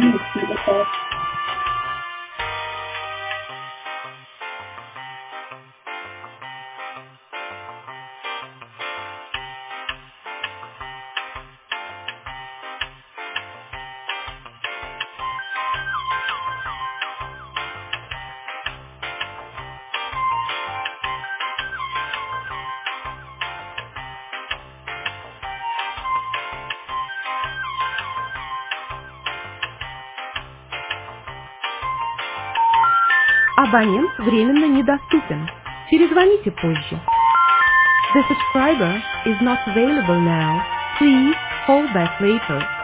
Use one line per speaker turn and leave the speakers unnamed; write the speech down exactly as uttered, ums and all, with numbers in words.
Абонент временно недоступен. Перезвоните позже. The subscriber is not available now. Please call back later.